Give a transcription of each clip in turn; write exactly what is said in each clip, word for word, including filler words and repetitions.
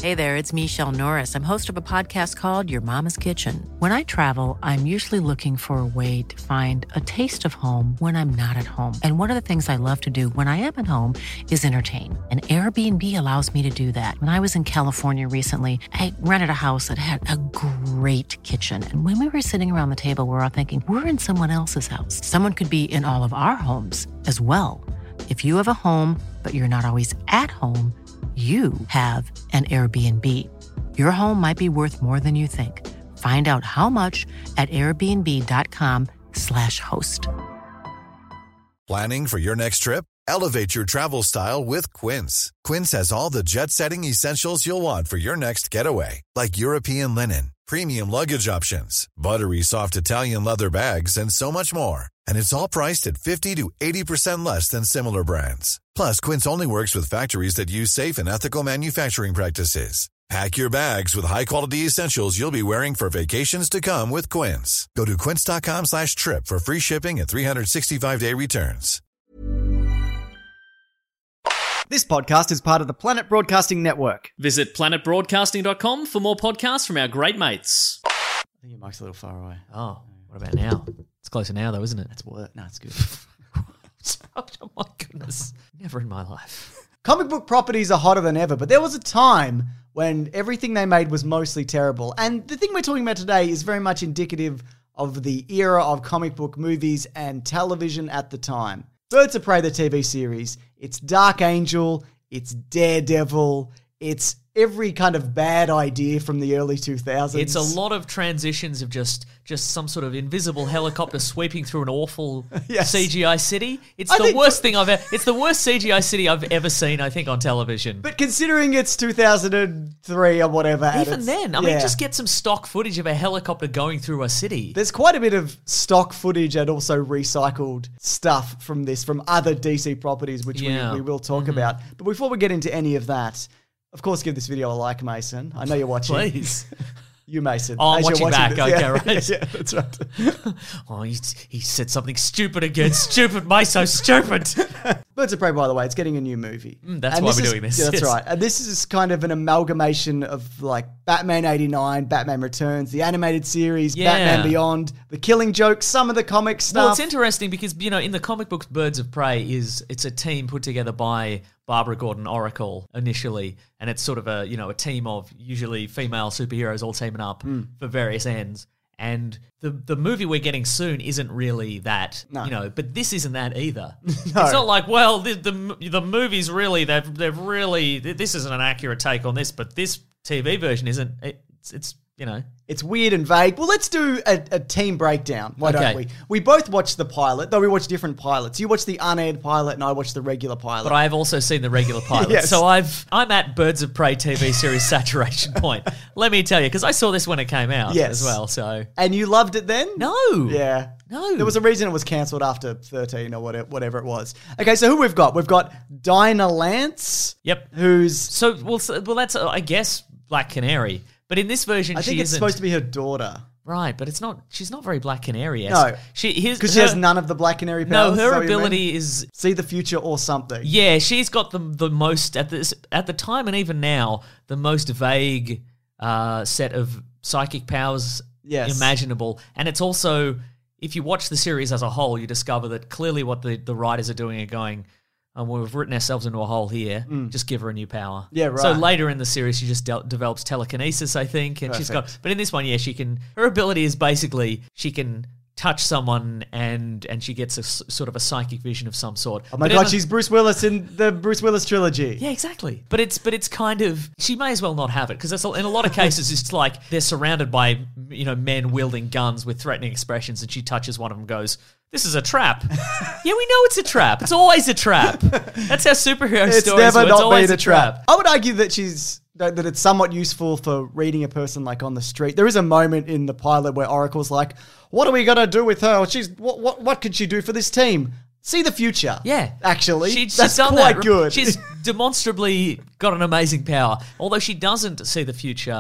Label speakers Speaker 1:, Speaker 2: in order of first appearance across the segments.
Speaker 1: Hey there, it's Michelle Norris. I'm host of a podcast called Your Mama's Kitchen. When I travel, I'm usually looking for a way to find a taste of home when I'm not at home. And one of the things I love to do when I am at home is entertain. And Airbnb allows me to do that. When I was in California recently, I rented a house that had a great kitchen. And when we were sitting around the table, we were all thinking, we're in someone else's house. Someone could be in all of our homes as well. If you have a home, but you're not always at home, you have an Airbnb. Your home might be worth more than you think. Find out how much at airbnb.com slash host.
Speaker 2: Planning for your next trip? Elevate your travel style with Quince. Quince has all the jet-setting essentials you'll want for your next getaway, like European linen, premium luggage options, buttery soft Italian leather bags, and so much more. And it's all priced at fifty to eighty percent less than similar brands. Plus, Quince only works with factories that use safe and ethical manufacturing practices. Pack your bags with high-quality essentials you'll be wearing for vacations to come with Quince. Go to quince.com slash trip for free shipping and three sixty-five day returns.
Speaker 3: This podcast is part of the Planet Broadcasting Network.
Speaker 4: Visit planet broadcasting dot com for more podcasts from our great mates.
Speaker 3: I think your mic's a little far away.
Speaker 5: Oh, what about now? It's closer now, though, isn't it?
Speaker 3: That's work. No, it's good.
Speaker 5: Oh, my goodness. Never in my life.
Speaker 3: Comic book properties are hotter than ever, but there was a time when everything they made was mostly terrible. And the thing we're talking about today is very much indicative of the era of comic book movies and television at the time. Birds of Prey, the T V series. It's Dark Angel. It's Daredevil. It's every kind of bad idea from the early two thousands.
Speaker 5: It's a lot of transitions of just just some sort of invisible helicopter sweeping through an awful
Speaker 3: Yes.
Speaker 5: C G I city. It's
Speaker 3: I
Speaker 5: the
Speaker 3: think-
Speaker 5: worst thing I've ever... It's the worst C G I city I've ever seen, I think, on television.
Speaker 3: But considering it's two thousand three or whatever. and
Speaker 5: Even
Speaker 3: it's-
Speaker 5: then, I
Speaker 3: yeah.
Speaker 5: mean, just get some stock footage of a helicopter going through a city.
Speaker 3: There's quite a bit of stock footage and also recycled stuff from this, from other D C properties, which
Speaker 5: Yeah.
Speaker 3: we, we will talk about. But before we get into any of that, of course, give this video a like, Mason. I know you're watching.
Speaker 5: Please.
Speaker 3: You, Mason.
Speaker 5: Oh, I'm
Speaker 3: as you're
Speaker 5: watching back.
Speaker 3: this.
Speaker 5: Okay,
Speaker 3: yeah,
Speaker 5: right.
Speaker 3: Yeah, that's right.
Speaker 5: Oh, he, he said something stupid again. Stupid, mate, so stupid.
Speaker 3: Birds of Prey, by the way, it's getting a new movie.
Speaker 5: Mm, that's
Speaker 3: And
Speaker 5: why
Speaker 3: this
Speaker 5: we're
Speaker 3: is-
Speaker 5: doing this,
Speaker 3: Yeah, that's
Speaker 5: yes.
Speaker 3: right. And this is kind of an amalgamation of like Batman eighty-nine, Batman Returns, the animated series,
Speaker 5: Yeah.
Speaker 3: Batman Beyond, The Killing Joke, some of the comic stuff.
Speaker 5: Well, it's interesting because, you know, in the comic books, Birds of Prey is it's a team put together by Barbara Gordon Oracle initially, and it's sort of a, you know, a team of usually female superheroes all teaming up for various ends. And the the movie we're getting soon isn't really that,
Speaker 3: No.
Speaker 5: you know, but this isn't that either. It's not like, well, the the, the movie's really, they've, they've really, this isn't an accurate take on this, but this T V version isn't, it's, it's you know.
Speaker 3: It's weird and vague. Well, let's do a, a team breakdown. Why
Speaker 5: Okay.
Speaker 3: don't we? We both watched the pilot, though we watched different pilots. You watched the unaired pilot and I watched the regular pilot.
Speaker 5: But I have also seen the regular pilot.
Speaker 3: Yes.
Speaker 5: So I've, I'm at Birds of Prey T V series saturation point. Let me tell you, because I saw this when it came out
Speaker 3: Yes.
Speaker 5: as well. So
Speaker 3: And you loved it then?
Speaker 5: no.
Speaker 3: Yeah.
Speaker 5: No.
Speaker 3: There was a reason it was cancelled after thirteen or whatever, whatever it was. Okay, so who we've got? We've got Dinah Lance.
Speaker 5: Yep.
Speaker 3: Who's...
Speaker 5: So, well, so, well, that's, uh, I guess, Black Canary. But in this version,
Speaker 3: I
Speaker 5: she
Speaker 3: think it's
Speaker 5: isn't.
Speaker 3: supposed to be her daughter.
Speaker 5: Right, but it's not, she's not very Black Canary-esque.
Speaker 3: No.
Speaker 5: She, his,
Speaker 3: Because she
Speaker 5: her-
Speaker 3: has none of the Black Canary powers.
Speaker 5: No,
Speaker 3: is that
Speaker 5: her
Speaker 3: what you mean?
Speaker 5: ability is
Speaker 3: See the future or something.
Speaker 5: Yeah, she's got the the most at this at the time and even now the most vague uh, set of psychic powers
Speaker 3: Yes.
Speaker 5: imaginable, and it's also if you watch the series as a whole, you discover that clearly what the, the writers are doing are going, oh, well, we've written ourselves into a hole here. Just give her a new power.
Speaker 3: Yeah, right.
Speaker 5: So later in the series, she just de- develops telekinesis, I think, and she's got.
Speaker 3: Perfect.
Speaker 5: But in this one, yeah, she can. Her ability is basically she can touch someone and and she gets a s- sort of a psychic vision of some sort.
Speaker 3: Oh my
Speaker 5: But
Speaker 3: God,
Speaker 5: in a-
Speaker 3: she's Bruce Willis in the Bruce Willis trilogy.
Speaker 5: yeah, exactly. But it's but it's kind of she may as well not have it because in a lot of cases it's like they're surrounded by you know men wielding guns with threatening expressions, and she touches one of them, and goes, "This is a trap." Yeah, we know it's a trap. It's always a trap. That's how superhero
Speaker 3: It's
Speaker 5: stories
Speaker 3: never
Speaker 5: are. It's
Speaker 3: not
Speaker 5: always
Speaker 3: been
Speaker 5: a
Speaker 3: a trap.
Speaker 5: trap.
Speaker 3: I would argue that she's that, that it's somewhat useful for reading a person like on the street. There is a moment in the pilot where Oracle's like, "What are we gonna do with her? She's what what what could she do for this team?" See the future.
Speaker 5: Yeah,
Speaker 3: actually,
Speaker 5: She- she's
Speaker 3: that's
Speaker 5: done
Speaker 3: quite
Speaker 5: that.
Speaker 3: good.
Speaker 5: She's demonstrably got an amazing power, although she doesn't see the future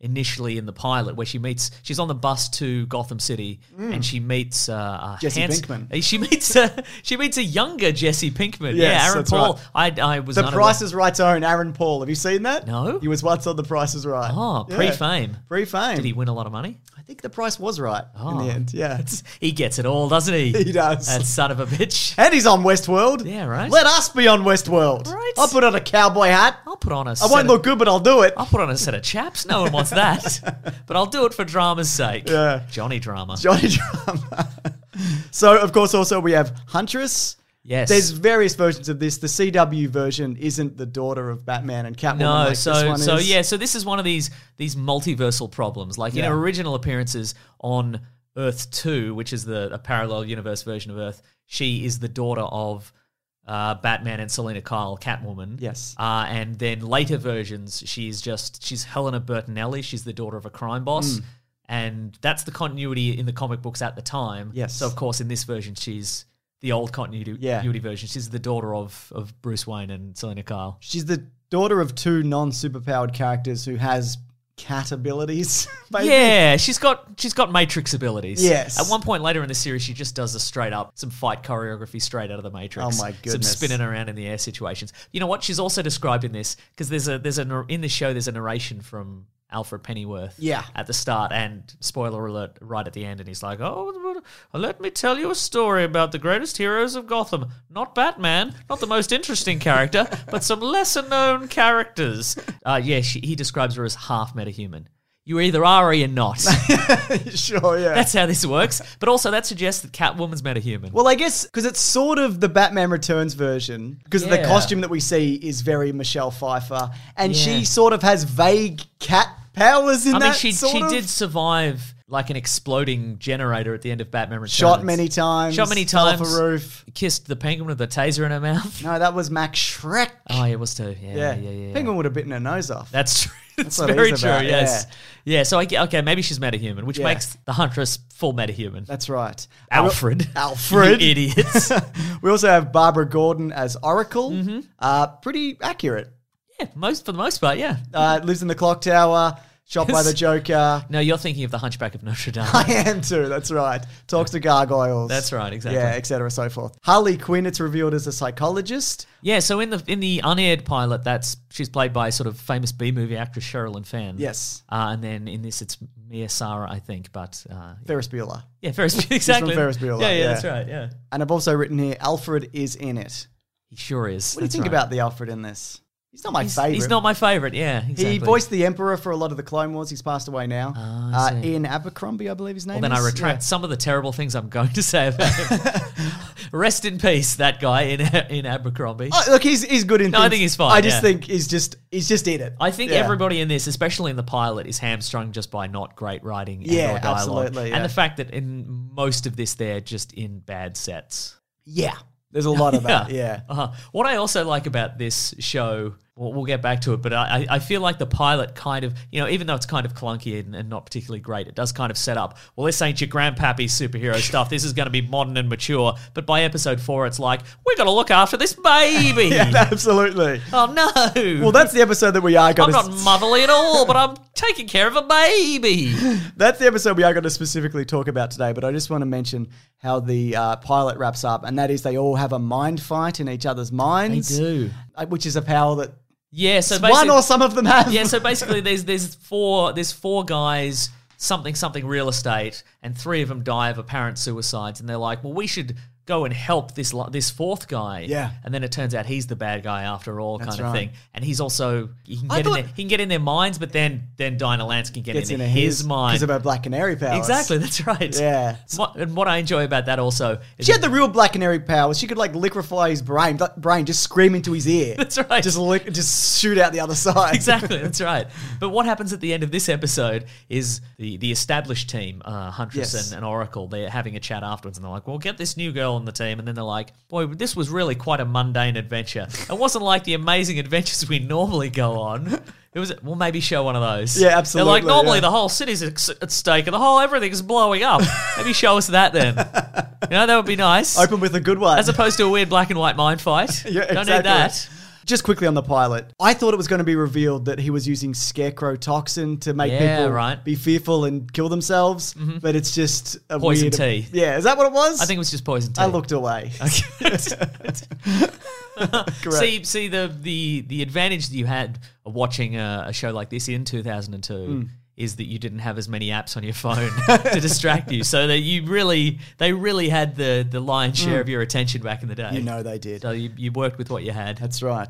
Speaker 5: initially in the pilot, where she meets, she's on the bus to Gotham City,
Speaker 3: Mm.
Speaker 5: and she meets uh, uh,
Speaker 3: Jesse
Speaker 5: hands-
Speaker 3: Pinkman.
Speaker 5: She meets a she meets a younger Jesse Pinkman.
Speaker 3: Yes,
Speaker 5: yeah, Aaron
Speaker 3: that's
Speaker 5: Paul.
Speaker 3: right.
Speaker 5: I I was
Speaker 3: The
Speaker 5: unaware-
Speaker 3: Price is Right's own Aaron Paul. Have you seen that?
Speaker 5: No.
Speaker 3: He was once on The Price is Right.
Speaker 5: Oh,
Speaker 3: Yeah.
Speaker 5: pre-fame.
Speaker 3: Pre-fame.
Speaker 5: Did he win a lot of money?
Speaker 3: I think the price was right in
Speaker 5: Oh.
Speaker 3: the end. Yeah.
Speaker 5: He gets it all, doesn't he?
Speaker 3: He does.
Speaker 5: That son of a bitch.
Speaker 3: And he's on Westworld.
Speaker 5: Yeah, right.
Speaker 3: Let us be on Westworld.
Speaker 5: Right.
Speaker 3: I'll put on a cowboy hat.
Speaker 5: I'll put on a.
Speaker 3: I
Speaker 5: set
Speaker 3: won't
Speaker 5: of-
Speaker 3: look good, but I'll do it.
Speaker 5: I'll put on a set of chaps. No one wants that. But I'll do it for drama's sake.
Speaker 3: Yeah.
Speaker 5: Johnny Drama.
Speaker 3: Johnny Drama. So, of course, also we have Huntress.
Speaker 5: Yes.
Speaker 3: There's various versions of this. The C W version isn't the daughter of Batman and Catwoman
Speaker 5: No,
Speaker 3: like this
Speaker 5: so
Speaker 3: one
Speaker 5: so
Speaker 3: is.
Speaker 5: yeah, so this is one of these these multiversal problems. Like in
Speaker 3: Yeah.
Speaker 5: her original appearances on Earth two, which is the a parallel universe version of Earth, she is the daughter of uh, Batman and Selena Kyle, Catwoman.
Speaker 3: Yes.
Speaker 5: Uh, and then later versions, she's just she's Helena Bertinelli. She's the daughter of a crime boss.
Speaker 3: Mm.
Speaker 5: And that's the continuity in the comic books at the time.
Speaker 3: Yes.
Speaker 5: So of course in this version she's the old continuity
Speaker 3: Yeah.
Speaker 5: continuity version. She's the daughter of of Bruce Wayne and Selena Kyle.
Speaker 3: She's the daughter of two non-superpowered characters who has cat abilities. maybe.
Speaker 5: Yeah, she's got she's got Matrix abilities.
Speaker 3: Yes.
Speaker 5: At one point later in the series, she just does a straight up some fight choreography straight out of the Matrix.
Speaker 3: Oh my
Speaker 5: Some
Speaker 3: goodness.
Speaker 5: spinning around in the air situations. You know what? She's also described in this because there's a there's a nar- in this show there's a narration from Alfred Pennyworth.
Speaker 3: Yeah.
Speaker 5: At the start, and spoiler alert, right at the end, and he's like, "Oh, let me tell you a story about the greatest heroes of Gotham. Not Batman, not the most interesting character, but some lesser known characters." Uh, yeah, she, he describes her as half metahuman. You either are or you're not.
Speaker 3: Sure, yeah.
Speaker 5: That's how this works. But also, that suggests that Catwoman's metahuman.
Speaker 3: Well, I guess because it's sort of the Batman Returns version, because the
Speaker 5: Yeah.
Speaker 3: costume that we see is very Michelle Pfeiffer, and
Speaker 5: Yeah.
Speaker 3: she sort of has vague cat powers in
Speaker 5: I
Speaker 3: that.
Speaker 5: mean, she
Speaker 3: sort
Speaker 5: she
Speaker 3: of.
Speaker 5: did survive like an exploding generator at the end of Batman Returns.
Speaker 3: Shot many times.
Speaker 5: Shot many
Speaker 3: fell off
Speaker 5: times.
Speaker 3: a roof.
Speaker 5: Kissed the penguin with a taser in her mouth.
Speaker 3: No, that was Max Shrek.
Speaker 5: Oh, yeah, it was too. Yeah,
Speaker 3: yeah,
Speaker 5: yeah, yeah. yeah.
Speaker 3: Penguin would have bitten her nose off.
Speaker 5: That's true. That's
Speaker 3: what
Speaker 5: very
Speaker 3: he's
Speaker 5: true.
Speaker 3: about,
Speaker 5: Yes. Yeah. So I get, okay, maybe she's metahuman, which
Speaker 3: Yeah.
Speaker 5: makes the Huntress full metahuman.
Speaker 3: That's right.
Speaker 5: Alfred.
Speaker 3: Alfred.
Speaker 5: You idiots.
Speaker 3: We also have Barbara Gordon as Oracle.
Speaker 5: Mm-hmm.
Speaker 3: Uh, pretty accurate.
Speaker 5: Yeah, most for the most part, yeah.
Speaker 3: Uh, lives in the clock tower. Shot by the Joker.
Speaker 5: No, you're thinking of the Hunchback of Notre Dame.
Speaker 3: I am too, that's right. Talks to gargoyles.
Speaker 5: That's right, exactly.
Speaker 3: Yeah, et cetera, so forth. Harley Quinn, it's revealed as a psychologist.
Speaker 5: Yeah, so in the in the unaired pilot, that's she's played by sort of famous B movie actress Sherilyn Fenn.
Speaker 3: Yes.
Speaker 5: Uh, and then in this, it's Mia Sara, I think. But uh,
Speaker 3: Ferris Bueller.
Speaker 5: yeah, Ferris Bueller, exactly.
Speaker 3: Ferris Bueller,
Speaker 5: Yeah, yeah,
Speaker 3: yeah.
Speaker 5: that's right. Yeah,
Speaker 3: And I've also written here, Alfred is in it.
Speaker 5: he sure is.
Speaker 3: What do you
Speaker 5: That's
Speaker 3: think
Speaker 5: right.
Speaker 3: about the Alfred in this? He's not my
Speaker 5: He's,
Speaker 3: favourite.
Speaker 5: he's not my favorite. Yeah, exactly.
Speaker 3: He voiced the Emperor for a lot of the Clone Wars. He's passed away now.
Speaker 5: Ah, I
Speaker 3: uh,
Speaker 5: see.
Speaker 3: Ian Abercrombie, I believe his name
Speaker 5: Well, then
Speaker 3: is.
Speaker 5: I retract
Speaker 3: Yeah.
Speaker 5: some of the terrible things I'm going to say about him. Rest in peace, that guy in in Abercrombie.
Speaker 3: Oh, look, he's he's good in
Speaker 5: No, I
Speaker 3: things.
Speaker 5: think he's fine,
Speaker 3: I just
Speaker 5: yeah.
Speaker 3: think he's just he's just in it.
Speaker 5: I think
Speaker 3: Yeah.
Speaker 5: everybody in this, especially in the pilot, is hamstrung just by not great writing and
Speaker 3: Yeah,
Speaker 5: or dialogue.
Speaker 3: absolutely, yeah.
Speaker 5: And the fact that in most of this, they're just in bad sets.
Speaker 3: Yeah. There's a lot of that, yeah.
Speaker 5: Uh-huh. What I also like about this show, well, we'll get back to it, but I, I feel like the pilot kind of, you know, even though it's kind of clunky and, and not particularly great, it does kind of set up, well, this ain't your grandpappy superhero stuff. This is going to be modern and mature. But by episode four, it's like, we're going to look after this baby.
Speaker 3: Yeah, absolutely.
Speaker 5: Oh, no.
Speaker 3: Well, that's the episode that we are
Speaker 5: I'm
Speaker 3: going
Speaker 5: not motherly at all, but I'm taking care of a baby.
Speaker 3: That's the episode we are going to specifically talk about today, but I just want to mention how the uh, pilot wraps up, and that is they all have a mind fight in each other's minds.
Speaker 5: do.
Speaker 3: uh, Which is a power that
Speaker 5: Yeah, so
Speaker 3: one
Speaker 5: basically,
Speaker 3: or some of them have.
Speaker 5: yeah, so basically, there's there's four there's four guys, something something real estate, and three of them die of apparent suicides, and they're like, well, we should go and help this li- this fourth guy.
Speaker 3: Yeah.
Speaker 5: and then it turns out he's the bad guy after all,
Speaker 3: That's
Speaker 5: kind of
Speaker 3: right.
Speaker 5: thing. And he's also he can
Speaker 3: I
Speaker 5: get in
Speaker 3: thought-
Speaker 5: there, he can get in their minds, but then then Dinah Lance can get
Speaker 3: gets
Speaker 5: in
Speaker 3: into
Speaker 5: his,
Speaker 3: his
Speaker 5: mind
Speaker 3: because of her Black Canary powers.
Speaker 5: Exactly, that's right.
Speaker 3: Yeah.
Speaker 5: What, and what I enjoy about that also is
Speaker 3: She had the real Black Canary powers. She could like liquefy his brain, that brain just scream into his ear.
Speaker 5: That's right.
Speaker 3: Just lick, just shoot out the other side.
Speaker 5: Exactly, that's right. But what happens at the end of this episode is the, the established team, uh, Huntress
Speaker 3: Yes.
Speaker 5: and, and Oracle, they're having a chat afterwards, and they're like, well, get this new girl on the team. And then they're like, boy, this was really quite a mundane adventure. It wasn't like the amazing adventures we normally go on. It was, well, maybe show one of those.
Speaker 3: Yeah, absolutely,
Speaker 5: They're like, normally
Speaker 3: yeah.
Speaker 5: the whole city's at at stake and the whole everything's blowing up. Maybe show us that then. You know, that would be nice.
Speaker 3: Open with a good one.
Speaker 5: As opposed to a weird black and white mind fight.
Speaker 3: Yeah,
Speaker 5: Don't
Speaker 3: exactly.
Speaker 5: need that.
Speaker 3: Just quickly on the pilot, I thought it was going to be revealed that he was using scarecrow toxin to make
Speaker 5: Yeah,
Speaker 3: people
Speaker 5: right.
Speaker 3: be fearful and kill themselves, mm-hmm. but it's just a
Speaker 5: Poison
Speaker 3: weird...
Speaker 5: tea.
Speaker 3: Yeah, is that what it was?
Speaker 5: I think it was just poison tea.
Speaker 3: I looked away.
Speaker 5: see, see the, the the advantage that you had of watching a, a show like this in two thousand two mm. is that you didn't have as many apps on your phone to distract you, so that you really they really had the the lion's share mm. of your attention back in the day.
Speaker 3: You know they did.
Speaker 5: So you, you worked with what you had.
Speaker 3: That's right.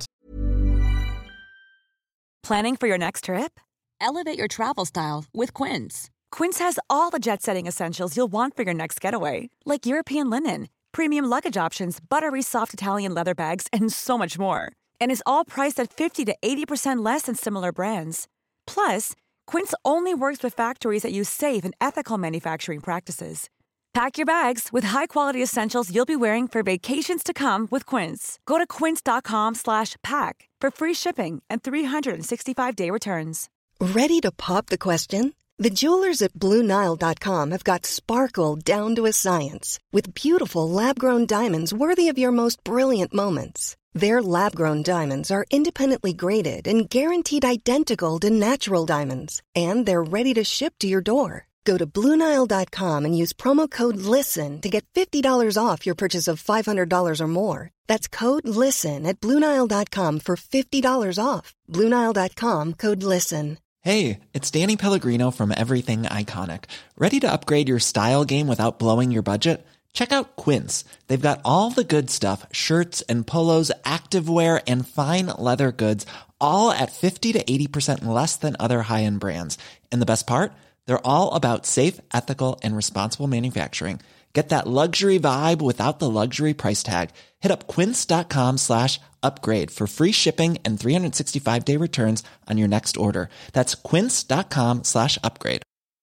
Speaker 6: Planning for your next trip? Elevate your travel style with Quince. Quince has all the jet-setting essentials you'll want for your next getaway, like European linen, premium luggage options, buttery soft Italian leather bags, and so much more. And is all priced at fifty to eighty percent less than similar brands. Plus, Quince only works with factories that use safe and ethical manufacturing practices. Pack your bags with high-quality essentials you'll be wearing for vacations to come with Quince. Go to quince.com slash pack for free shipping and three sixty-five day returns.
Speaker 7: Ready to pop the question? The jewelers at Blue Nile dot com have got sparkle down to a science with beautiful lab-grown diamonds worthy of your most brilliant moments. Their lab-grown diamonds are independently graded and guaranteed identical to natural diamonds, and they're ready to ship to your door. Go to Blue Nile dot com and use promo code LISTEN to get fifty dollars off your purchase of five hundred dollars or more. That's code LISTEN at Blue Nile dot com for fifty dollars off. Blue Nile dot com, code LISTEN.
Speaker 8: Hey, it's Danny Pellegrino from Everything Iconic. Ready to upgrade your style game without blowing your budget? Check out Quince. They've got all the good stuff, shirts and polos, activewear, and fine leather goods, all at fifty to eighty percent less than other high-end brands. And the best part? They're all about safe, ethical, and responsible manufacturing. Get that luxury vibe without the luxury price tag. Hit up quince.com slash upgrade for free shipping and three sixty-five day returns on your next order. That's quince.com slash upgrade.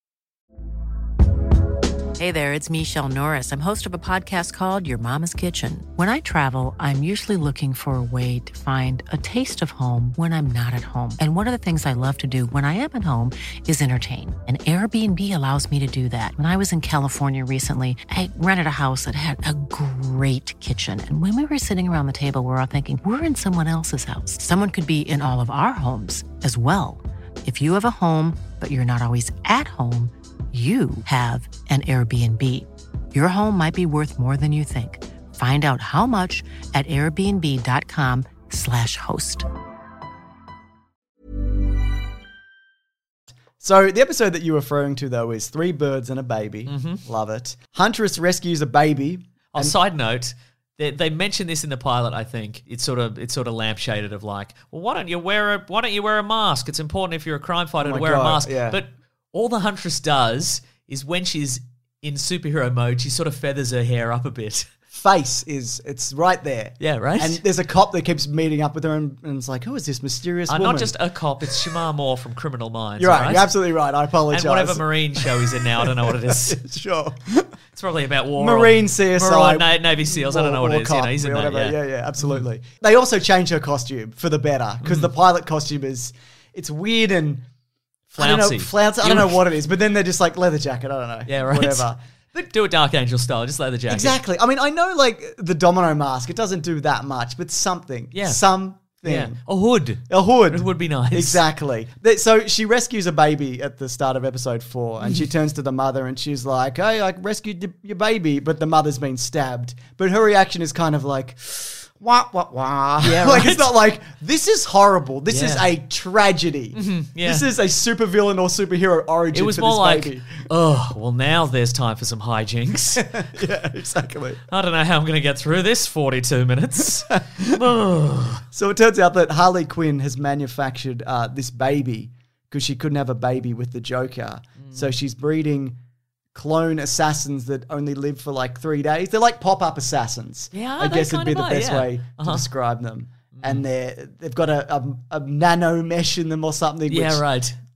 Speaker 1: Hey there, it's Michelle Norris. I'm host of a podcast called Your Mama's Kitchen. When I travel, I'm usually looking for a way to find a taste of home when I'm not at home. And one of the things I love to do when I am at home is entertain. And Airbnb allows me to do that. When I was in California recently, I rented a house that had a great kitchen. And when we were sitting around the table, we were all thinking, we're in someone else's house. Someone could be in all of our homes as well. If you have a home, but you're not always at home, you have an Airbnb. Your home might be worth more than you think. Find out how much at airbnb.com slash host.
Speaker 3: So the episode that you're referring to, though, is Three Birds and a Baby. Mm-hmm. Love it. Huntress rescues a baby.
Speaker 5: On side note, they, they mentioned this in the pilot. I think it's sort of it's sort of lampshaded of like, well, why don't you wear a why don't you wear a mask? It's important if you're a crime fighter
Speaker 3: oh
Speaker 5: to wear
Speaker 3: God,
Speaker 5: a mask.
Speaker 3: Yeah.
Speaker 5: But all the Huntress does is when she's in superhero mode, she sort of feathers her hair up a bit.
Speaker 3: Face is, it's right there.
Speaker 5: Yeah, right?
Speaker 3: And there's a cop that keeps meeting up with her and, and it's like, who is this mysterious
Speaker 5: uh,
Speaker 3: woman?
Speaker 5: Not just a cop, it's Shamar Moore from Criminal Minds.
Speaker 3: You're right,
Speaker 5: right,
Speaker 3: you're absolutely right. I apologize.
Speaker 5: And whatever Marine show he's in now, I don't know what it is.
Speaker 3: Sure.
Speaker 5: It's probably about war.
Speaker 3: Marine
Speaker 5: or,
Speaker 3: C S I.
Speaker 5: Or Na- Navy SEALs, I don't know what it is.
Speaker 3: Cop,
Speaker 5: You know, he's in that,
Speaker 3: whatever.
Speaker 5: yeah.
Speaker 3: yeah, yeah, absolutely. Mm. They also change her costume for the better because mm. the pilot costume is, it's weird and...
Speaker 5: Flouncy.
Speaker 3: I don't know, flouncy. I don't know what it is, but then they're just like leather jacket. I don't know.
Speaker 5: Yeah, right.
Speaker 3: Whatever.
Speaker 5: But do a Dark Angel style, just leather jacket.
Speaker 3: Exactly. I mean, I know like the domino mask, it doesn't do that much, but something.
Speaker 5: Yeah.
Speaker 3: Something.
Speaker 5: Yeah. A hood.
Speaker 3: A hood.
Speaker 5: It would be nice.
Speaker 3: Exactly. So she rescues a baby at the start of episode four and she turns to the mother and she's like, hey, I rescued your baby, but the mother's been stabbed. But her reaction is kind of like... Wah, wah, wah.
Speaker 5: Yeah,
Speaker 3: like,
Speaker 5: right.
Speaker 3: it's not like, this is horrible. This
Speaker 5: yeah.
Speaker 3: is a tragedy.
Speaker 5: Mm-hmm, yeah.
Speaker 3: This is a supervillain or superhero origin
Speaker 5: It was
Speaker 3: for
Speaker 5: more
Speaker 3: this
Speaker 5: like,
Speaker 3: baby.
Speaker 5: oh, well, now there's time for some hijinks.
Speaker 3: Yeah, exactly.
Speaker 5: I don't know how I'm going to get through this forty-two minutes.
Speaker 3: So it turns out that Harley Quinn has manufactured uh, this baby because she couldn't have a baby with the Joker. Mm. So she's breeding... clone assassins that only live for like three days. They're like pop-up assassins.
Speaker 5: Yeah,
Speaker 3: I
Speaker 5: they
Speaker 3: guess it'd
Speaker 5: kind
Speaker 3: be
Speaker 5: of
Speaker 3: the
Speaker 5: are,
Speaker 3: best
Speaker 5: yeah.
Speaker 3: way
Speaker 5: Uh-huh.
Speaker 3: to describe them. Mm. And they're they've got a, a a nano mesh in them or something.
Speaker 5: Yeah,
Speaker 3: which
Speaker 5: right.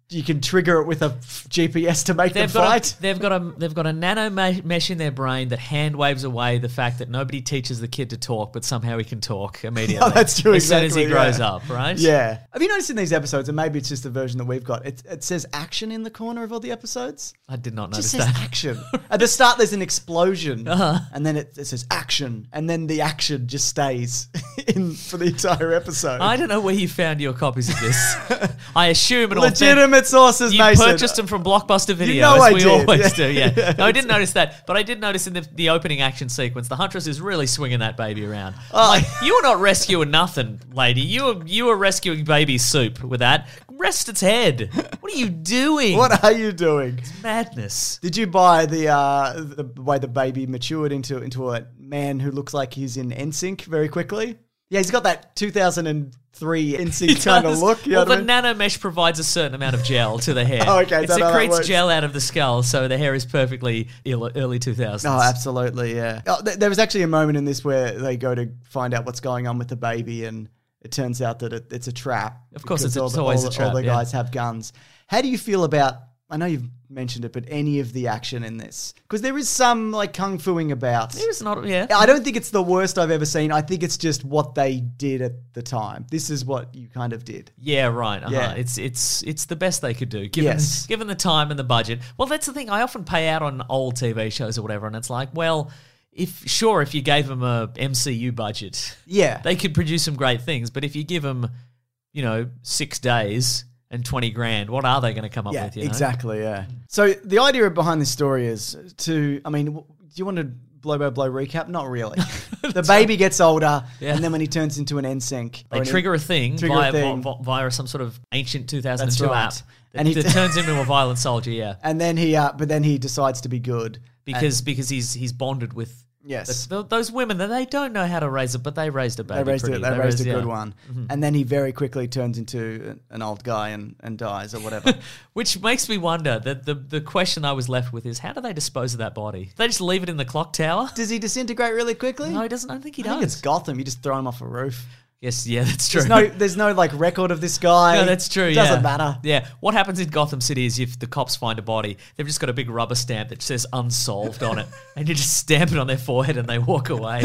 Speaker 3: you can trigger it with a G P S to make them
Speaker 5: They've got,
Speaker 3: fight.
Speaker 5: a, they've got a they've got a nano me- mesh in their brain that hand waves away the fact that nobody teaches the kid to talk, but somehow he can talk immediately.
Speaker 3: Oh, that's true.
Speaker 5: As
Speaker 3: exactly,
Speaker 5: soon as he grows
Speaker 3: yeah.
Speaker 5: up, right?
Speaker 3: Yeah. Have you noticed in these episodes, and maybe it's just the version that we've got, it, it says action in the corner of all the episodes?
Speaker 5: I did not
Speaker 3: It
Speaker 5: notice
Speaker 3: just says
Speaker 5: that.
Speaker 3: action. At the start, there's an explosion,
Speaker 5: Uh-huh.
Speaker 3: and then it, it says action, and then the action just stays in for the entire episode.
Speaker 5: I don't know where you found your copies of this. I assume an authentic-
Speaker 3: Legitimate sources,
Speaker 5: You
Speaker 3: Mason.
Speaker 5: purchased them from Blockbuster Video,
Speaker 3: know
Speaker 5: as
Speaker 3: I
Speaker 5: we
Speaker 3: did.
Speaker 5: always
Speaker 3: Yeah.
Speaker 5: do. Yeah.
Speaker 3: Yeah,
Speaker 5: No, I didn't notice that, but I did notice in the, the opening action sequence, the Huntress is really swinging that baby around.
Speaker 3: Oh.
Speaker 5: Like, you were not rescuing nothing, lady. You were you were rescuing baby soup with that. Rest its head. What are you doing?
Speaker 3: What are you doing?
Speaker 5: Madness.
Speaker 3: Did you buy the uh, the way the baby matured into into a man who looks like he's in N Sync very quickly? Yeah, he's got that two thousand three N Sync kind of
Speaker 5: does.
Speaker 3: look. You know
Speaker 5: well,
Speaker 3: what I
Speaker 5: the
Speaker 3: mean?
Speaker 5: nano mesh provides a certain amount of gel to the hair.
Speaker 3: Oh, okay,
Speaker 5: It
Speaker 3: is that how that
Speaker 5: secretes
Speaker 3: works?
Speaker 5: gel out of the skull, so the hair is perfectly il- early two thousands.
Speaker 3: Oh, absolutely, yeah. Oh, th- there was actually a moment in this where they go to find out what's going on with the baby, and it turns out that it, it's a trap.
Speaker 5: Of course,
Speaker 3: because
Speaker 5: it's-
Speaker 3: all
Speaker 5: it's
Speaker 3: the,
Speaker 5: always
Speaker 3: all
Speaker 5: a
Speaker 3: the-
Speaker 5: trap,
Speaker 3: All the
Speaker 5: yeah.
Speaker 3: guys have guns. How do you feel about? I know you've mentioned it, but any of the action in this? Because there is some like kung fuing about.
Speaker 5: It's not, yeah.
Speaker 3: I don't think it's the worst I've ever seen. I think it's just what they did at the time. This is what you kind of did.
Speaker 5: Yeah, right. Uh-huh.
Speaker 3: Yeah.
Speaker 5: It's it's it's the best they could do, given
Speaker 3: Yes.
Speaker 5: given the time and the budget. Well, that's the thing. I often pay out on old T V shows or whatever, and it's like, well, if sure, if you gave them a M C U budget,
Speaker 3: Yeah.
Speaker 5: they could produce some great things. But if you give them, you know, six days and twenty grand, what are they going to come up
Speaker 3: Yeah,
Speaker 5: with? You know?
Speaker 3: exactly. Yeah. So the idea behind this story is to, I mean, w- do you want to blow by blow recap? Not really. The baby gets older,
Speaker 5: Yeah.
Speaker 3: and then when he turns into an N Sync,
Speaker 5: They trigger a thing,
Speaker 3: trigger a
Speaker 5: via,
Speaker 3: thing.
Speaker 5: vi- via some sort of ancient two thousand two
Speaker 3: That's right.
Speaker 5: app that,
Speaker 3: And he
Speaker 5: that
Speaker 3: t-
Speaker 5: turns him into a violent soldier. Yeah,
Speaker 3: and then he, uh, but then he decides to be good
Speaker 5: because because he's he's bonded with.
Speaker 3: Yes.
Speaker 5: The, the, those women, they don't know how to raise it, but they raised a baby.
Speaker 3: They raised
Speaker 5: pretty.
Speaker 3: it. They, raised, a good
Speaker 5: yeah. Mm-hmm.
Speaker 3: one, and then he very quickly turns into an old guy and, and dies or whatever.
Speaker 5: Which makes me wonder that the, the question I was left with is how do they dispose of that body? They just leave it in the clock tower?
Speaker 3: Does he disintegrate really quickly?
Speaker 5: No, he doesn't. I don't think he
Speaker 3: I think
Speaker 5: does.
Speaker 3: it's Gotham. You just throw him off a roof.
Speaker 5: Yes, yeah, that's true.
Speaker 3: There's no, there's no like record of this guy.
Speaker 5: No, that's true.
Speaker 3: It
Speaker 5: yeah.
Speaker 3: doesn't matter.
Speaker 5: Yeah. What happens in Gotham City is if the cops find a body, they've just got a big rubber stamp that says unsolved on it, and you just stamp it on their forehead and they walk away.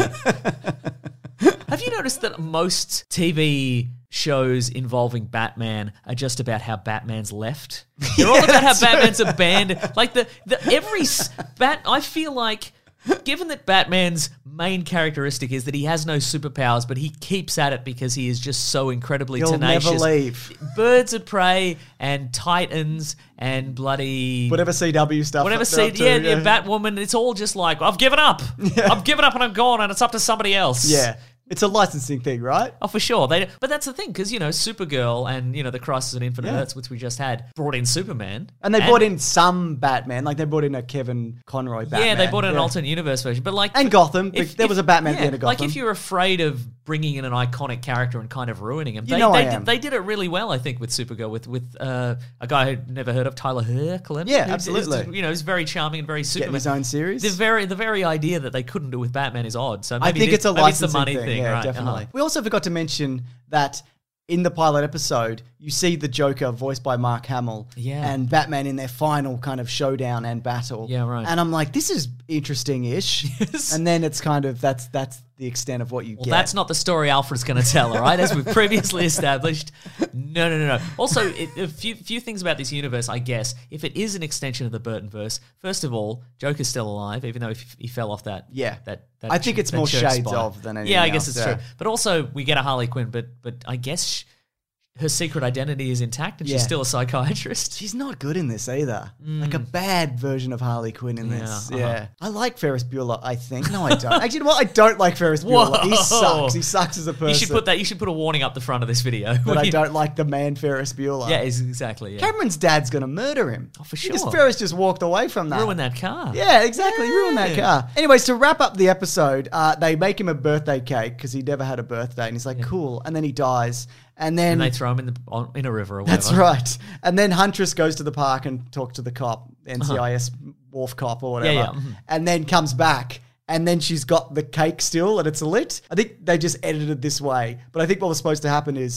Speaker 5: Have you noticed that most T V shows involving Batman are just about how Batman's left? They're all about how Batman's abandoned. Like the, the every s- bat. I feel like. Given that Batman's main characteristic is that he has no superpowers, but he keeps at it because he is just so incredibly
Speaker 3: He'll
Speaker 5: tenacious.
Speaker 3: never leave.
Speaker 5: Birds of Prey and Titans and bloody
Speaker 3: Whatever C W stuff.
Speaker 5: whatever.
Speaker 3: they're
Speaker 5: See,
Speaker 3: up to,
Speaker 5: yeah, yeah, Batwoman. It's all just like I've given up. I've given up and I'm gone, and it's up to somebody else.
Speaker 3: Yeah. It's a licensing thing, right?
Speaker 5: Oh, for sure. They, but that's the thing, because, you know, Supergirl and, you know, the Crisis on Infinite
Speaker 3: Yeah.
Speaker 5: Earths, which we just had, brought in Superman.
Speaker 3: And they brought in some Batman, like they brought in a Kevin Conroy Batman.
Speaker 5: Yeah, they brought in an
Speaker 3: Yeah.
Speaker 5: alternate universe version. But like,
Speaker 3: And Gotham. There was a Batman at the
Speaker 5: yeah,
Speaker 3: end of
Speaker 5: Like
Speaker 3: Gotham.
Speaker 5: if you're afraid of bringing in an iconic character and kind of ruining him,
Speaker 3: You
Speaker 5: they,
Speaker 3: know
Speaker 5: they,
Speaker 3: I
Speaker 5: did,
Speaker 3: am.
Speaker 5: they did it really well, I think, with Supergirl, with with uh, a guy I'd never heard of, Tyler Hoechlin.
Speaker 3: Yeah,
Speaker 5: who is-
Speaker 3: absolutely.
Speaker 5: you know, he's very charming and very Superman.
Speaker 3: Getting his own series.
Speaker 5: The very the very idea that they couldn't do with Batman is odd. So maybe
Speaker 3: I think
Speaker 5: this-
Speaker 3: it's a
Speaker 5: maybe it's
Speaker 3: licensing
Speaker 5: the money
Speaker 3: thing.
Speaker 5: thing,
Speaker 3: yeah,
Speaker 5: right?
Speaker 3: definitely.
Speaker 5: Uh-huh.
Speaker 3: We also forgot to mention that in the pilot episode, you see the Joker voiced by Mark Hamill
Speaker 5: Yeah.
Speaker 3: and Batman in their final kind of showdown and battle.
Speaker 5: Yeah, right.
Speaker 3: And I'm like, this is interesting-ish.
Speaker 5: Yes.
Speaker 3: And then it's kind of, that's that's the extent of what you
Speaker 5: Well,
Speaker 3: get.
Speaker 5: that's not the story Alfred's going to tell, all right? As we've previously established. No, no, no, no. Also, it, a few few things about this universe, I guess. If it is an extension of the Burtonverse, first of all, Joker's still alive, even though he, he fell off that.
Speaker 3: Yeah.
Speaker 5: That, that
Speaker 3: I think it's
Speaker 5: that
Speaker 3: more
Speaker 5: church
Speaker 3: shades
Speaker 5: spire.
Speaker 3: of than anything
Speaker 5: Yeah, I guess
Speaker 3: else,
Speaker 5: it's
Speaker 3: yeah.
Speaker 5: true. But also, we get a Harley Quinn, but but I guess sh- her secret identity is intact and she's
Speaker 3: Yeah.
Speaker 5: still a psychiatrist.
Speaker 3: She's not good in this either. Like a bad version of Harley Quinn in
Speaker 5: Yeah,
Speaker 3: this.
Speaker 5: uh-huh.
Speaker 3: Yeah. I like Ferris Bueller, I think. No, I don't. Actually, you know what? I don't like Ferris Bueller. He
Speaker 5: Whoa.
Speaker 3: sucks. He sucks as a person.
Speaker 5: You should put that. You should put a warning up the front of this video.
Speaker 3: But I don't like the man Ferris Bueller.
Speaker 5: Yeah, it's exactly. Yeah.
Speaker 3: Cameron's dad's going to murder him.
Speaker 5: Oh, for
Speaker 3: He just,
Speaker 5: sure.
Speaker 3: Ferris just walked away from that.
Speaker 5: Ruin that car.
Speaker 3: Yeah, exactly. Ruin that
Speaker 5: Yeah.
Speaker 3: car. Anyways, to wrap up the episode, uh, they make him a birthday cake because he never had a birthday. And he's like, cool. And then he dies. And then...
Speaker 5: And they throw him in the on, in a river or whatever.
Speaker 3: That's right. And then Huntress goes to the park and talks to the cop, N C I S wharf cop or whatever.
Speaker 5: Uh-huh. Yeah, yeah. Mhm.
Speaker 3: And then comes back. And then she's got the cake still and it's lit. I think they just edited it this way. But I think what was supposed to happen is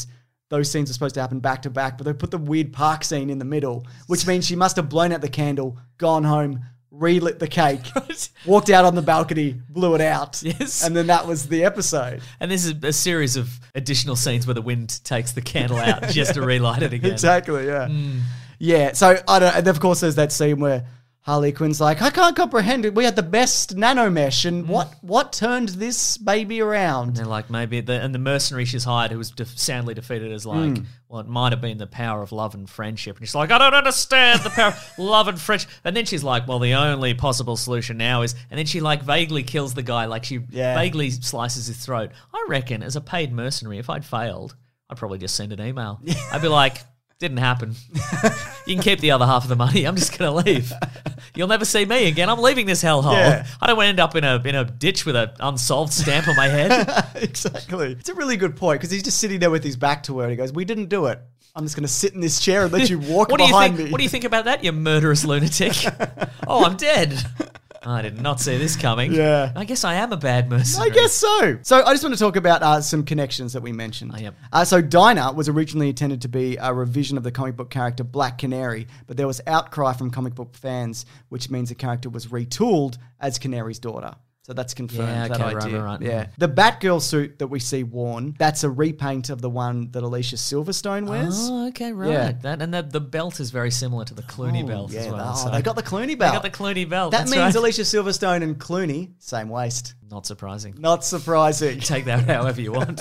Speaker 3: those scenes are supposed to happen back to back, but they put the weird park scene in the middle, which means she must have blown out the candle, gone home, relit the cake, walked out on the balcony, blew it out.
Speaker 5: Yes.
Speaker 3: And then that was the episode.
Speaker 5: And this is a series of additional scenes where the wind takes the candle out just to relight it again.
Speaker 3: Exactly, yeah. Mm. Yeah, so I don't and of course there's that scene where Harley Quinn's like, I can't comprehend it. We had the best nanomesh, and what what turned this baby around?
Speaker 5: And they're like, maybe, the, and the mercenary she's hired, who was def- soundly defeated, is like, mm. well, it might have been the power of love and friendship. And she's like, I don't understand the power of love and friendship. And then she's like, well, the only possible solution now is, and then she like vaguely kills the guy, like she yeah. vaguely slices his throat. I reckon, as a paid mercenary, if I'd failed, I'd probably just send an email. I'd be like, didn't happen. You can keep the other half of the money. I'm just going to leave. You'll never see me again. I'm leaving this hellhole. Yeah. I don't want to end up in a in a ditch with an unsolved stamp on my head.
Speaker 3: Exactly. It's a really good point because he's just sitting there with his back to her and he goes, we didn't do it. I'm just going to sit in this chair and let you walk
Speaker 5: what do
Speaker 3: behind
Speaker 5: you think,
Speaker 3: me.
Speaker 5: What do you think about that, you murderous lunatic? Oh, I'm dead. I did not see this coming.
Speaker 3: Yeah.
Speaker 5: I guess I am a bad mercenary.
Speaker 3: I guess so. So I just want to talk about uh, some connections that we mentioned.
Speaker 5: Oh, yep.
Speaker 3: uh, so Dinah was originally intended to be a revision of the comic book character Black Canary, but there was outcry from comic book fans, which means the character was retooled as Canary's daughter. So that's confirmed,
Speaker 5: yeah,
Speaker 3: that
Speaker 5: okay,
Speaker 3: idea.
Speaker 5: Right, right,
Speaker 3: yeah. The Batgirl suit that we see worn, that's a repaint of the one that Alicia Silverstone wears.
Speaker 5: Oh, okay, right.
Speaker 3: Yeah.
Speaker 5: That, and the, the belt is very similar to the Clooney
Speaker 3: oh,
Speaker 5: belt
Speaker 3: yeah,
Speaker 5: as well.
Speaker 3: Oh,
Speaker 5: so.
Speaker 3: they got the Clooney belt.
Speaker 5: They got the Clooney belt.
Speaker 3: That
Speaker 5: That's
Speaker 3: means
Speaker 5: right.
Speaker 3: Alicia Silverstone and Clooney, same waist.
Speaker 5: Not surprising.
Speaker 3: Not surprising.
Speaker 5: Take that however you want.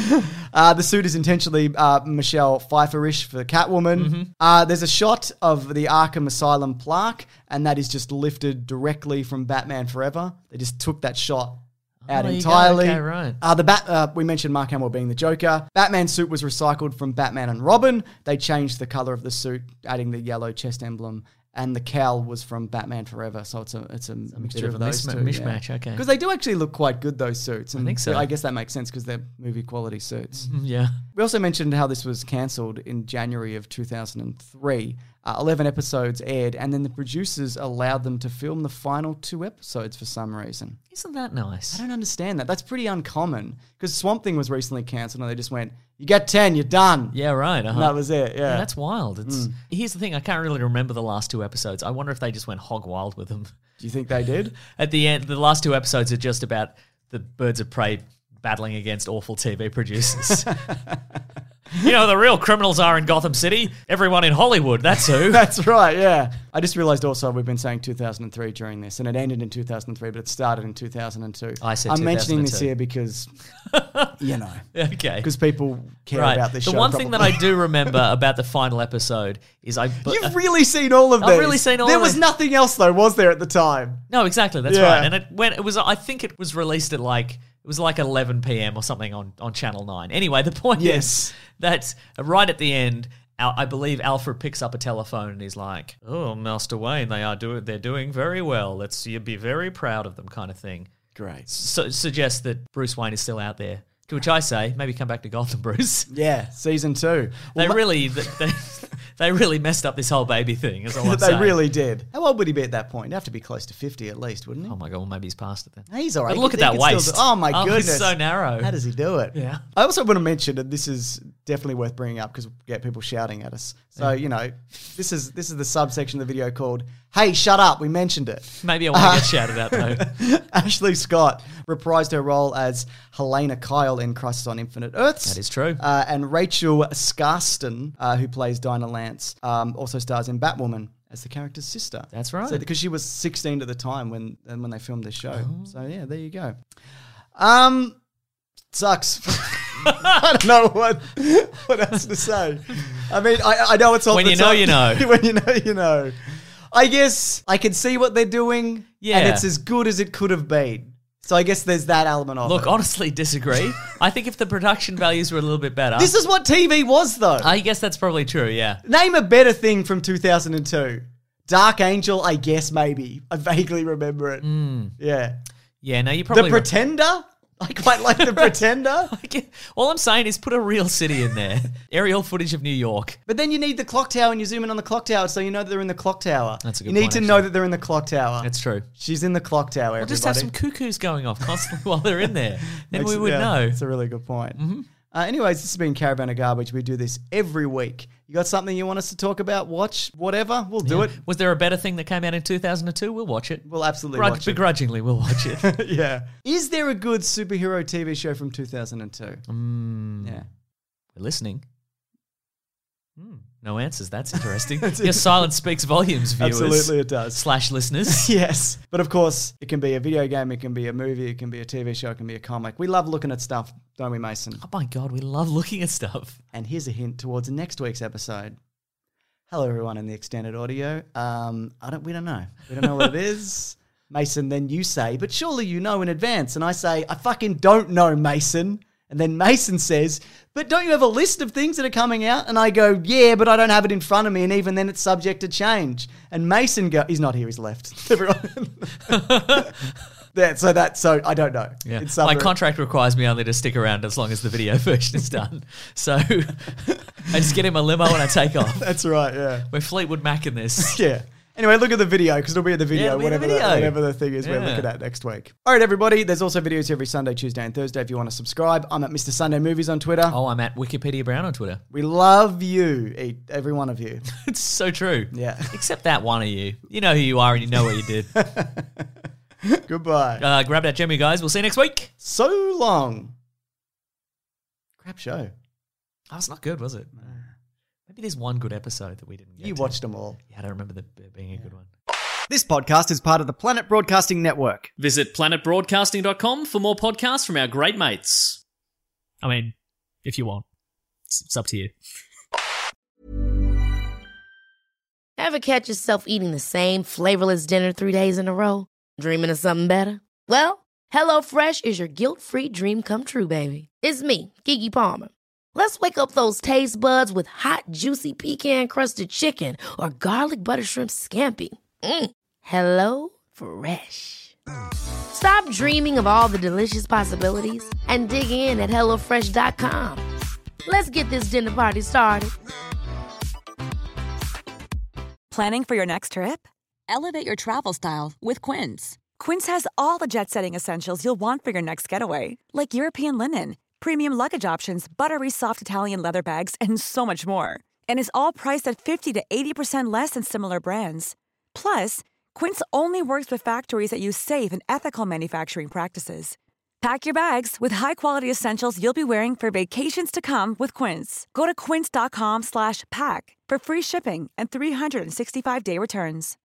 Speaker 3: uh, the suit is intentionally uh, Michelle Pfeiffer-ish for Catwoman. Mm-hmm. Uh, there's a shot of the Arkham Asylum plaque, and that is just lifted directly from Batman Forever. They just took that shot out
Speaker 5: oh,
Speaker 3: entirely.
Speaker 5: Okay, right.
Speaker 3: Uh, the bat. Uh, we mentioned Mark Hamill being the Joker. Batman's suit was recycled from Batman and Robin. They changed the color of the suit, adding the yellow chest emblem. And the cowl was from Batman Forever, so it's a it's a, a mixture of,
Speaker 5: of
Speaker 3: those
Speaker 5: misma-
Speaker 3: two.
Speaker 5: mishmash,
Speaker 3: yeah.
Speaker 5: okay.
Speaker 3: Because they do actually look quite good, those suits. And
Speaker 5: I think so.
Speaker 3: I guess that makes sense because they're movie quality suits.
Speaker 5: Yeah.
Speaker 3: We also mentioned how this was cancelled in January of two thousand three. Uh, eleven episodes aired, and then the producers allowed them to film the final two episodes for some reason.
Speaker 5: Isn't that nice?
Speaker 3: I don't understand that. That's pretty uncommon because Swamp Thing was recently cancelled and they just went, you get ten, you're done.
Speaker 5: Yeah, right. Uh-huh.
Speaker 3: And that was it, yeah.
Speaker 5: yeah that's wild. It's
Speaker 3: Mm.
Speaker 5: Here's the thing, I can't really remember the last two episodes. I wonder if they just went hog wild with them.
Speaker 3: Do you think they did?
Speaker 5: At the end, the last two episodes are just about the Birds of Prey battling against awful T V producers. You know, the real criminals are in Gotham City. Everyone in Hollywood, that's who.
Speaker 3: That's right, yeah. I just realised also we've been saying two thousand three during this, and it ended in two thousand three, but it started in two thousand two.
Speaker 5: I said
Speaker 3: I'm mentioning this
Speaker 5: two thousand two.
Speaker 3: here because, you know.
Speaker 5: Okay.
Speaker 3: Because people care
Speaker 5: right.
Speaker 3: about this
Speaker 5: the
Speaker 3: show.
Speaker 5: The one
Speaker 3: probably.
Speaker 5: thing that I do remember about the final episode is I...
Speaker 3: You've really seen all of
Speaker 5: I've
Speaker 3: these.
Speaker 5: really seen all
Speaker 3: there
Speaker 5: of
Speaker 3: was
Speaker 5: it.
Speaker 3: nothing else, though, was there, at the time?
Speaker 5: No, exactly, that's
Speaker 3: Yeah.
Speaker 5: right. And it went, it was, I think it was released at like... It was like eleven p.m. or something on, on Channel nine. Anyway, the point
Speaker 3: Yes.
Speaker 5: is that right at the end, Al, I believe Alfred picks up a telephone and he's like, "Oh, Master Wayne, they are doing, they're doing very well. Let's you be very proud of them," kind of thing.
Speaker 3: Great.
Speaker 5: So suggests that Bruce Wayne is still out there. To which I say, maybe come back to Gotham, Bruce.
Speaker 3: Yeah, season two.
Speaker 5: They
Speaker 3: Well,
Speaker 5: really, they, they really messed up this whole baby thing. Is all I'm
Speaker 3: they
Speaker 5: saying.
Speaker 3: really did. How old would he be at that point? He'd have to be close to fifty at least, wouldn't he?
Speaker 5: Oh my god, well maybe he's past it then.
Speaker 3: He's all right.
Speaker 5: But look
Speaker 3: He
Speaker 5: at
Speaker 3: could-
Speaker 5: that
Speaker 3: he could
Speaker 5: waist.
Speaker 3: still do- Oh, my
Speaker 5: Oh,
Speaker 3: goodness.
Speaker 5: it's so narrow.
Speaker 3: How does he do it?
Speaker 5: Yeah.
Speaker 3: I also want to mention, and this is definitely worth bringing up because we get people shouting at us. So,
Speaker 5: Yeah.
Speaker 3: you know, this is this is the subsection of the video called, Hey, shut up, we mentioned it.
Speaker 5: Maybe I want to
Speaker 3: Uh,
Speaker 5: get shouted out though.
Speaker 3: Ashley Scott reprised her role as Helena Kyle in Crisis on Infinite Earths.
Speaker 5: That is true.
Speaker 3: Uh, and Rachel Scarston, uh, who plays Dinah Lance, um, also stars in Batwoman as the character's sister.
Speaker 5: That's right.
Speaker 3: So, because she was sixteen at the time when when they filmed this show.
Speaker 5: Oh.
Speaker 3: So yeah, there you go. Um, sucks. I don't know what what else to say. I mean, I, I know it's all
Speaker 5: When
Speaker 3: the
Speaker 5: you know,
Speaker 3: time.
Speaker 5: you know.
Speaker 3: When you know, you know. I guess I can see what they're doing,
Speaker 5: Yeah.
Speaker 3: and it's as good as it could have been. So I guess there's that element of
Speaker 5: Look,
Speaker 3: it.
Speaker 5: honestly, disagree. I think if the production values were a little bit better,
Speaker 3: This is what T V was, though.
Speaker 5: I guess that's probably true. Yeah.
Speaker 3: Name a better thing from two thousand two. Dark Angel, I guess maybe. I vaguely remember it. Yeah.
Speaker 5: Yeah. No, you
Speaker 3: The
Speaker 5: probably.
Speaker 3: Pretender? I quite like The Pretender.
Speaker 5: All I'm saying is put a real city in there. Aerial footage of New York.
Speaker 3: But then you need the clock tower and you zoom in on the clock tower so you know that they're in the clock tower.
Speaker 5: That's a good
Speaker 3: You need
Speaker 5: point,
Speaker 3: to
Speaker 5: actually.
Speaker 3: know that they're in the clock tower.
Speaker 5: That's true.
Speaker 3: She's in the clock tower,
Speaker 5: We'll
Speaker 3: everybody.
Speaker 5: just have some cuckoos going off constantly while they're in there. Then
Speaker 3: Makes
Speaker 5: we
Speaker 3: it-
Speaker 5: would
Speaker 3: yeah,
Speaker 5: know.
Speaker 3: It's a really good point. Uh, anyways, this has been Caravan of Garbage. We do this every week. You got something you want us to talk about, watch, whatever, we'll do
Speaker 5: Yeah.
Speaker 3: it.
Speaker 5: Was there a better thing that came out in two thousand two? We'll watch it.
Speaker 3: We'll absolutely
Speaker 5: Grud-
Speaker 3: watch it.
Speaker 5: Begrudgingly, we'll watch it.
Speaker 3: Yeah. Is there a good superhero T V show from two thousand two?
Speaker 5: Mm,
Speaker 3: Yeah.
Speaker 5: We're listening. Hmm, no answers. That's interesting. Your silence speaks volumes, viewers.
Speaker 3: Absolutely it does.
Speaker 5: Slash listeners.
Speaker 3: Yes. But of course, it can be a video game, it can be a movie, it can be a T V show, it can be a comic. We love looking at stuff, don't we, Mason?
Speaker 5: Oh my God, we love looking at stuff.
Speaker 3: And here's a hint towards next week's episode. Hello, everyone in the extended audio. Um, I don't. We don't know. We don't know what it is. Mason, then you say, but surely you know in advance. And I say, I fucking don't know, Mason. And then Mason says, but don't you have a list of things that are coming out? And I go, yeah, but I don't have it in front of me. And even then it's subject to change. And Mason go, he's not here, he's left. Everyone. Yeah, so that, so I don't know.
Speaker 5: Yeah.
Speaker 3: It's
Speaker 5: My
Speaker 3: somewhere-
Speaker 5: contract requires me only to stick around as long as the video version is done. So I just get in my limo and I take off.
Speaker 3: That's right, yeah.
Speaker 5: We're Fleetwood Mac in this.
Speaker 3: Yeah. Anyway, look at the video because it'll be in the video,
Speaker 5: Yeah, it'll be in the
Speaker 3: whatever,
Speaker 5: video.
Speaker 3: The, whatever the thing is we're
Speaker 5: Yeah.
Speaker 3: looking at next week. All right, everybody. There's also videos every Sunday, Tuesday, and Thursday if you want to subscribe. I'm at Mister Sunday Movies on Twitter.
Speaker 5: Oh, I'm at Wikipedia Brown on Twitter.
Speaker 3: We love you, e- every one of you.
Speaker 5: It's so true.
Speaker 3: Yeah.
Speaker 5: Except that one of you. You know who you are and you know what you did.
Speaker 3: Goodbye.
Speaker 5: Uh, grab that gem, you guys. We'll see you next week.
Speaker 3: So long. Crap show.
Speaker 5: Oh, it's not good, was it? Maybe there's one good episode that we didn't get
Speaker 3: You
Speaker 5: to.
Speaker 3: watched them all.
Speaker 5: Yeah, I don't remember there being a good one.
Speaker 3: This podcast is part of the Planet Broadcasting Network.
Speaker 4: Visit planet broadcasting dot com for more podcasts from our great mates.
Speaker 9: I mean, if you want. It's, it's up to you.
Speaker 10: Ever catch yourself eating the same flavorless dinner three days in a row? Dreaming of something better? Well, HelloFresh is your guilt-free dream come true, baby. It's me, Keke Palmer. Let's wake up those taste buds with hot, juicy pecan-crusted chicken or garlic butter shrimp scampi. Mm. Hello Fresh. Stop dreaming of all the delicious possibilities and dig in at hello fresh dot com. Let's get this dinner party started.
Speaker 6: Planning for your next trip?
Speaker 11: Elevate your travel style with Quince.
Speaker 6: Quince has all the jet-setting essentials you'll want for your next getaway, like European linen, premium luggage options, buttery soft Italian leather bags, and so much more. And is all priced at fifty to eighty percent less than similar brands. Plus, Quince only works with factories that use safe and ethical manufacturing practices. Pack your bags with high-quality essentials you'll be wearing for vacations to come with Quince. Go to quince dot com slash pack for free shipping and three sixty-five day returns.